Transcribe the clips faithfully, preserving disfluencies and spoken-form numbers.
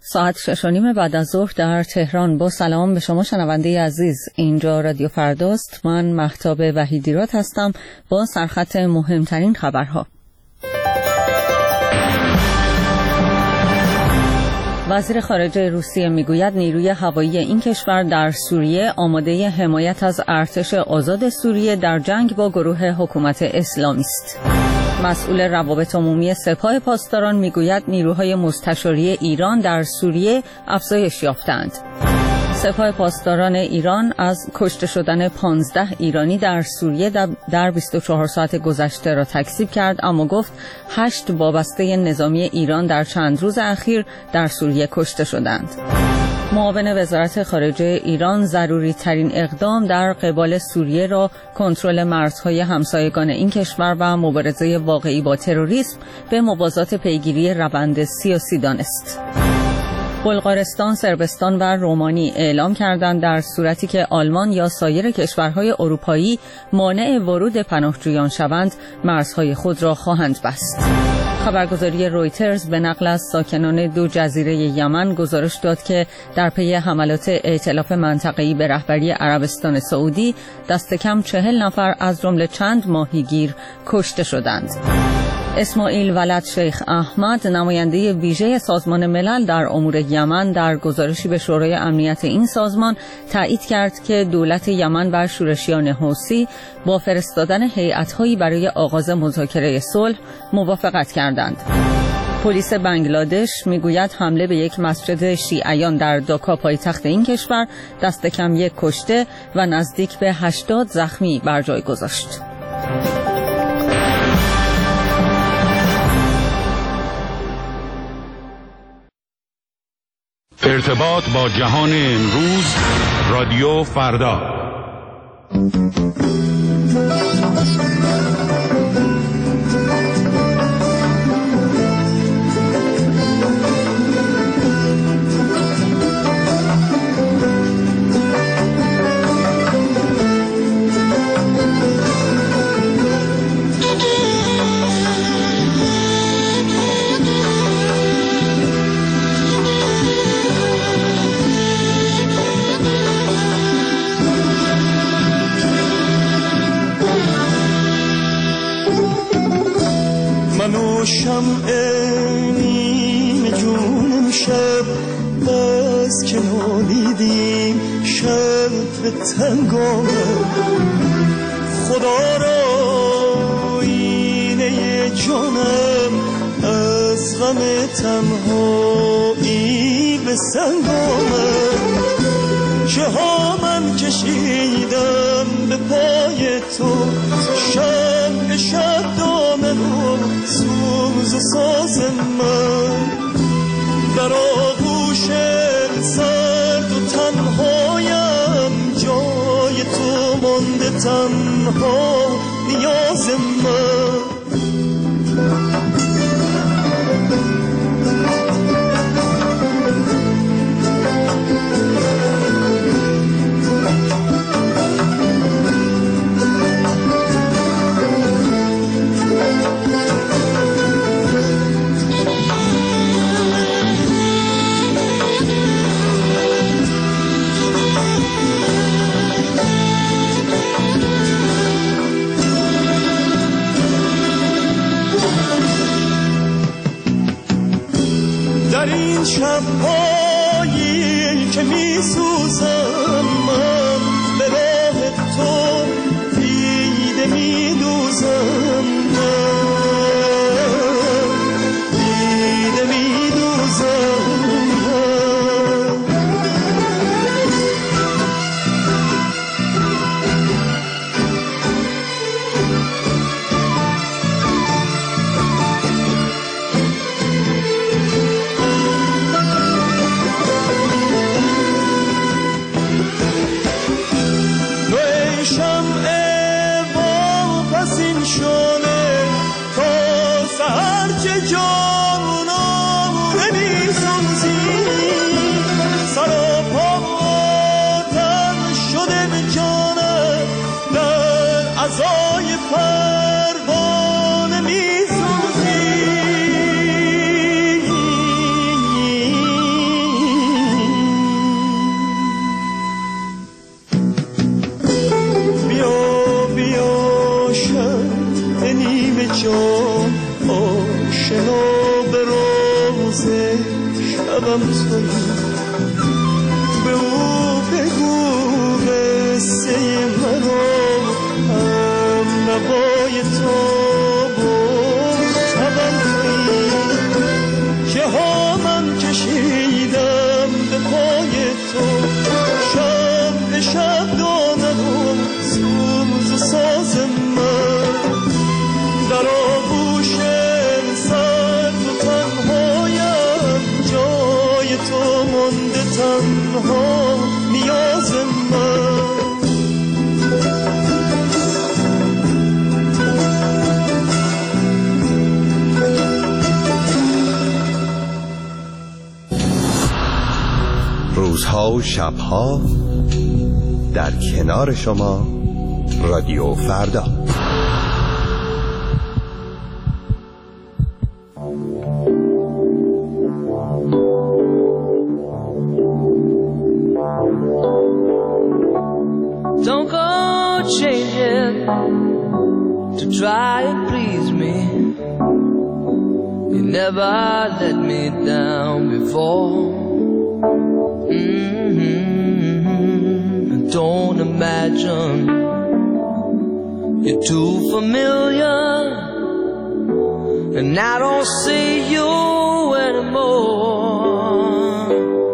ساعت شش و نیم بعد از ظهر در تهران. با سلام به شما شنونده عزیز، اینجا رادیو فرداست. من مهتاب وحیدیراد هستم با سرخط مهمترین خبرها. وزیر خارجه روسیه میگوید نیروی هوایی این کشور در سوریه آماده حمایت از ارتش آزاد سوریه در جنگ با گروه حکومت اسلامی است. مسئول روابط عمومی سپاه پاسداران میگوید نیروهای مستشاری ایران در سوریه افزایش یافتند. سپاه پاسداران ایران از کشته شدن پانزده ایرانی در سوریه در بیست و چهار ساعت گذشته را تکذیب کرد، اما گفت هشت وابسته نظامی ایران در چند روز اخیر در سوریه کشته شدند. معاون وزارت خارجه ایران ضروری ترین اقدام در قبال سوریه را کنترل مرزهای همسایگان این کشور و مبارزه واقعی با تروریسم به موازات پیگیری روند سیاسی دانست. بلغارستان، صربستان و رومانی اعلام کردند در صورتی که آلمان یا سایر کشورهای اروپایی مانع ورود پناهجویان شوند، مرزهای خود را خواهند بست. خبرگزاری رویترز به نقل از ساکنان دو جزیره یمن گزارش داد که در پی حملات ائتلاف منطقه‌ای به رهبری عربستان سعودی دست کم چهل نفر از جمله چند ماهیگیر کشته شدند. اسماعیل ولد شیخ احمد، نماینده ویژه سازمان ملل در امور یمن، در گزارشی به شورای امنیت این سازمان تایید کرد که دولت یمن و شورشیان حوثی با فرستادن هیئت‌هایی برای آغاز مذاکره صلح موافقت کردند. پلیس بنگلادش میگوید حمله به یک مسجد شیعیان در داکا، پایتخت این کشور، دست کم یک کشته و نزدیک به هشتاد زخمی بر جای گذاشت. ارتباط با جهان امروز، رادیو فردا. شمع نیم جونم شب بس که نالیدیم شب به تنگامه، خدا را اینه جانم از غم تنهایی به سنگامه. چه ها من کشیدم به پای تو، شب شب دامن و سوز و ساز من، در آغوش سرد و تنهایم جای تو مانده، تنها نیاز من. در این شب‌هایی که می‌سوزم من به راه تو، دیده می‌دوزم من، دیده می‌دوزم من. شمع واپسین شده شبم تویی. به او بگو قصه مرا هم نوای تو بود شبم تویی. که ها من کشیدم به پای تو شب به شب دانم و سوز و ساز من در آغوش سرد و تنهایم جای تو مانده تنها نیاز من. روزها و شبها در کنار شما رادیو فردا. Don't go changing to try and please me. You never let me down before. Mm-hmm. Don't imagine you're too familiar, and I don't see you anymore.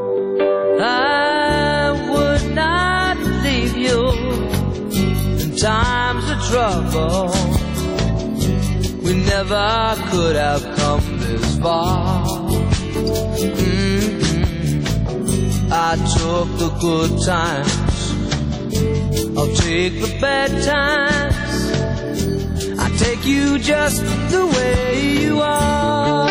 I would not leave you in times of trouble. We never could have come this far. Mm-hmm. I took the good times, I'll take the bad times. I take you just the way you are.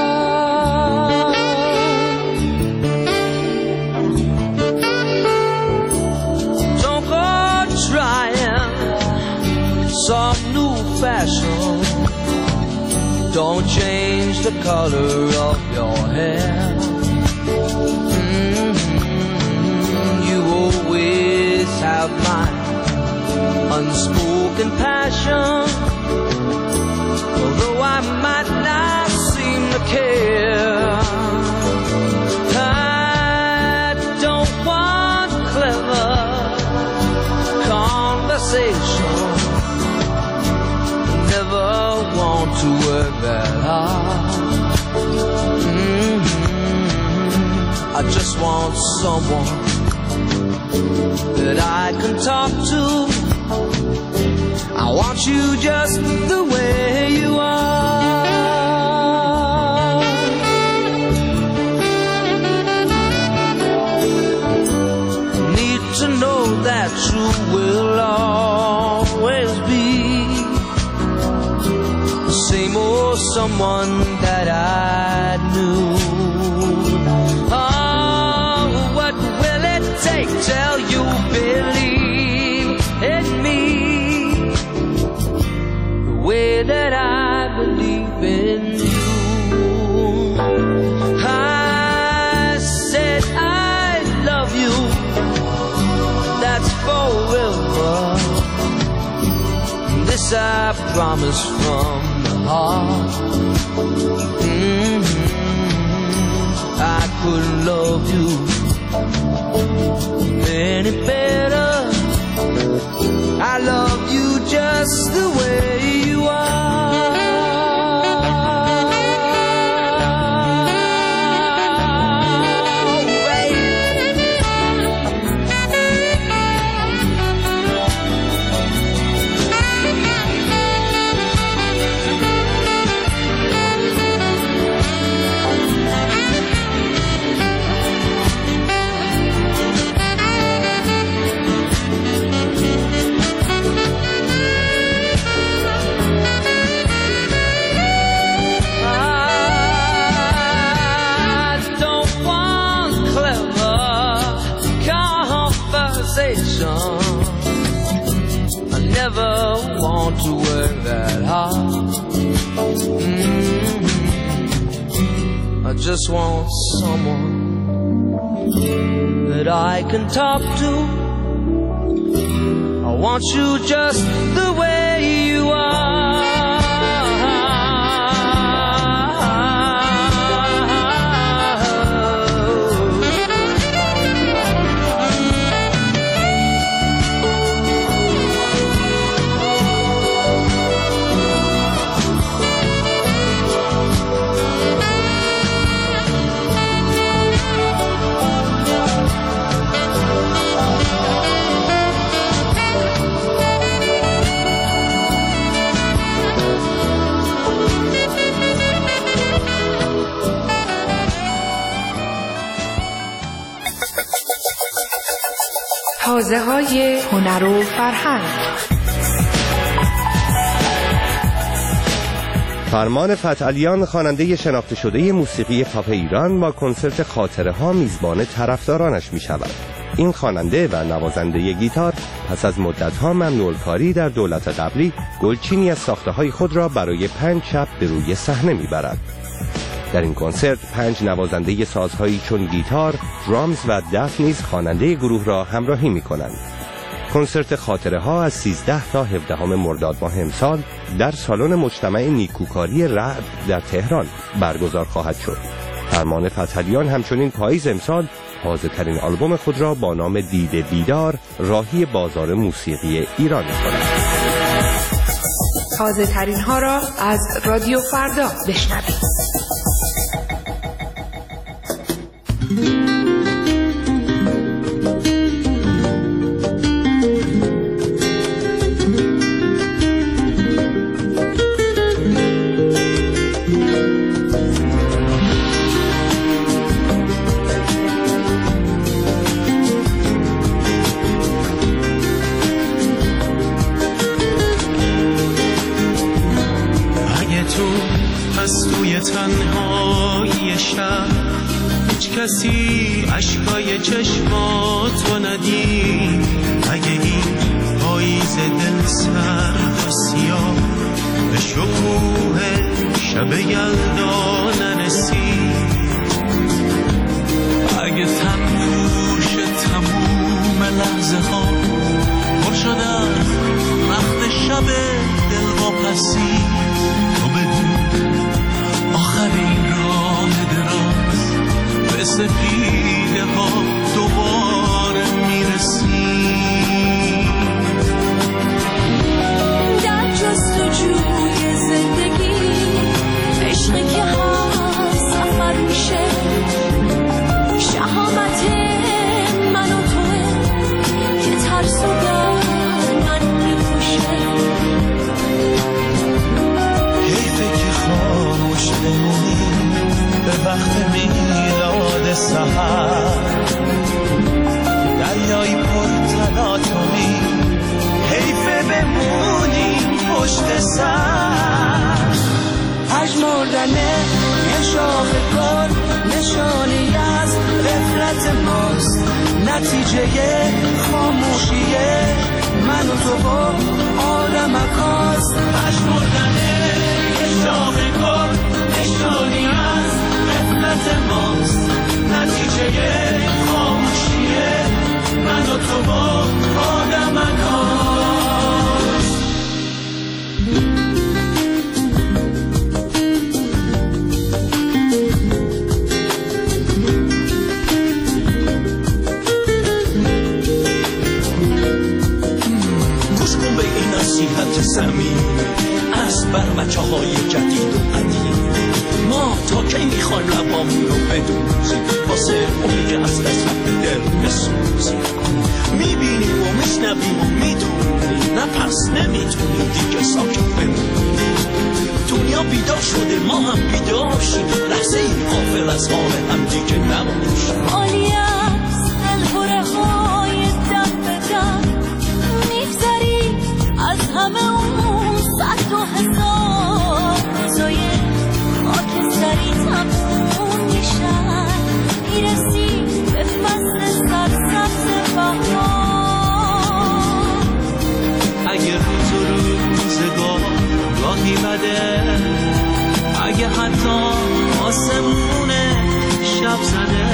Don't go trying some new fashion. Don't change the color of your hair. Always have my unspoken passion, although I might not seem to care. I don't want clever conversation, never want to work that hard. Mm-hmm. I just want someone that I can talk to. I want you just the way you are. Need to know that you will always be the same old someone that I knew. Till you believe in me the way that I believe in you. I said I love you, that's forever. This I promise from the heart. Mm-hmm. I couldn't love you any better. I love you just the way you are. I never want to work that hard. Mm-hmm. I just want someone that I can talk to. I want you just the way you are. سازه های هنر و فرهنگ. فرمان فتحعلیان خواننده شناخته شده موسیقی پاپ ایران با کنسرت خاطره ها میزبان طرفدارانش می شود. این خواننده و نوازنده گیتار پس از مدت‌ها ممنوع کاری در دولت قبلی گلچینی از ساخته‌های خود را برای پنج شب به روی صحنه می‌برد. در این کنسرت پنج نوازنده سازهایی چون گیتار، درامز و دف نیز خواننده گروه را همراهی می‌کنند. کنسرت خاطره ها از سیزده تا هفدهم مرداد ماه امسال در سالن مجتمع نیکوکاری رعد در تهران برگزار خواهد شد. فرمان فتحعلیان همچنین پاییز امسال تازه‌ترین آلبوم خود را با نام دید بیدار راهی بازار موسیقی ایران می‌کند. تازه‌ترین ها را از رادیو فردا بشنوید. تنهایی شب هیچ کسی عشقای چشماتو ندید، اگه این پاییز دل سرد و سیاه به شکوه شب یلدا نرسید، اگه تنگوش تموم لحظه ها پر شده از رخت شب دل واپسی، تو بدون آخر این راه دراز به سپیده ها دوباره میرسی. در جستجوی زندگی عشقی که هر سفر میشه، شهامت من و توه که ترس و در من میپوشه. حیفه که خاموش بمونی به وقت میلاد سحر، دریایی پر تلاطمی، حیفه بمونی پشت سر. پژمردنه یه شاخ گل نشانی از غفلت ماست، نتیجه خاموشیه من و تو با آدمک هاست. پژمردنه یه شاخ گل نشانی از غفلت ماست، نتیجه خاموشیه من و تو با آدمک هاست. گوش کن به این نصیحت صمیمی از بر بچه های جدید و قدیم. ما تا کی میخوان لبامون رو بدوزیم واسه اونی که از دست دل بسوزیم؟ میبینیم و میشنویم و میدونیم، نه پس نمیتونیم دیگه ساکت بمونیم. دنیا بیدار شده ما هم بیدار شیم، لحظه این غافل از حال هم دیگه